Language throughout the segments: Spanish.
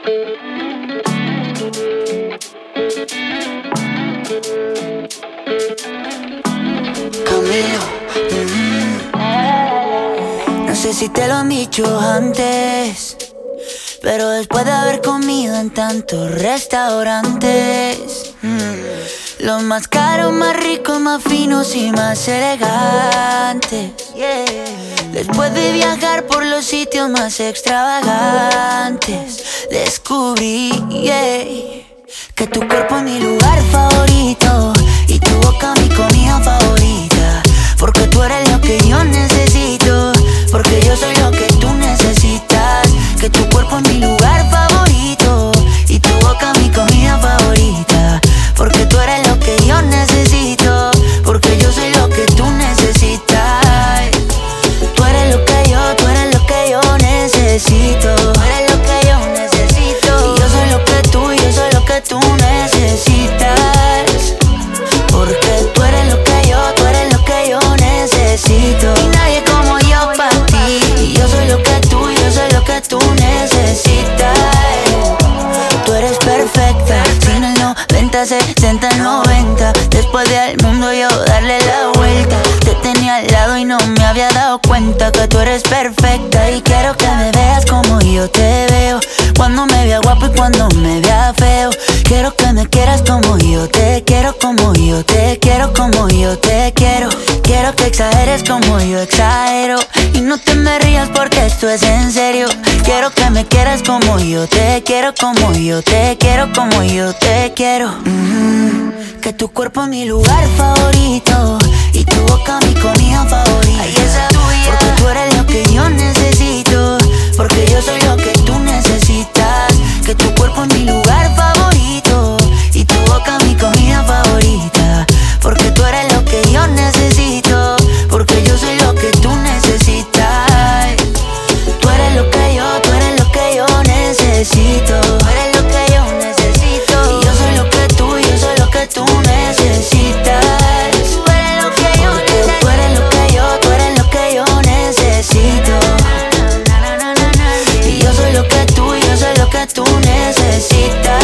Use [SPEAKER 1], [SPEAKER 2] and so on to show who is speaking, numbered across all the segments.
[SPEAKER 1] Camilo, no sé si te lo han dicho antes, pero después de haber comido en tantos restaurantes, los más caros, más ricos, más finos y más elegantes, después de viajar por los sitios más extravagantes, descubrí que tu cuerpo es mi lugar favorito y tu boca mi comida favorita, porque tú eres lo que yo necesito, porque yo soy lo que tú necesitas. Que tu cuerpo es mi lugar favorito y tu boca mi comida favorita, porque tú eres lo que yo necesito, porque yo soy lo que tú necesitas. Tú eres lo que yo, tú eres lo que yo necesito. Tú eres lo que yo necesito. Y yo soy lo que tú, yo soy lo que tú necesitas, porque tú eres lo que yo, tú eres lo que yo necesito. Y nadie como yo para ti. Y yo soy lo que tú, yo soy lo que tú necesitas. Tú eres perfecta, sin el 90, 60, 90. Después del mundo yo darle la vuelta. Te tenía al lado y no me había dado cuenta que tú eres perfecta. Y quiero que me veas como yo te veo, cuando me vea guapo y cuando me vea feo. Quiero que me quieras como yo te quiero, como yo te quiero, como yo te quiero. Quiero que exageres como yo exagero y no te me rías porque esto es en serio. Quiero que me quieras como yo te quiero, como yo te quiero, como yo te quiero. Que tu cuerpo es mi lugar favorito y tu boca mi comida favorita. Ay, esa tuya. Porque tú eres lo que yo necesito, porque yo soy lo que tú necesitas. Que tu cuerpo es mi lugar favorito y tu boca mi comida favorita, porque tú eres lo que yo necesito, porque yo soy lo que tú necesitas. Tú eres lo que yo, tú eres lo que yo necesito. Tú eres lo que yo necesito. Y yo soy lo que tú, yo soy lo que tú necesitas. Tú eres lo que yo necesito. Tú eres lo que yo, tú eres lo que yo necesito. Y yo soy lo que tú, yo soy lo que tú necesitas.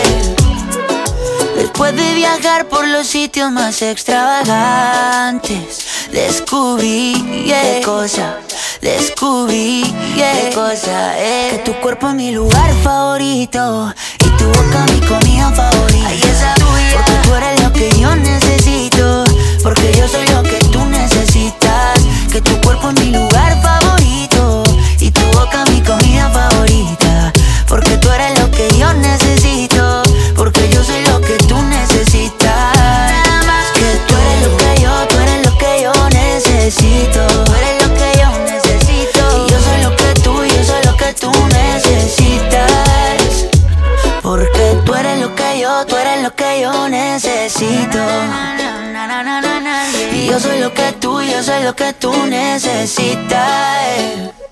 [SPEAKER 1] Después de viajar por los sitios más extravagantes, descubrí qué cosa, descubrí qué cosa es. Que tu cuerpo es mi lugar favorito y tu boca mi comida favorita. Ay, esa tuya. Porque tú eres lo que yo necesito, porque yo soy lo que tú necesitas. Que tu cuerpo es mi lugar favorito y tu boca mi comida favorita, porque tú eres lo que yo necesito, porque yo soy lo que tú necesitas. Nada más que tú eres lo que yo, tú eres lo que yo necesito. Tú eres lo que yo necesito. Y yo soy lo que tú, yo soy lo que tú necesitas, porque tú eres lo que yo, tú eres lo que yo necesito. Y yo soy lo que tú, yo soy lo que tú necesitas.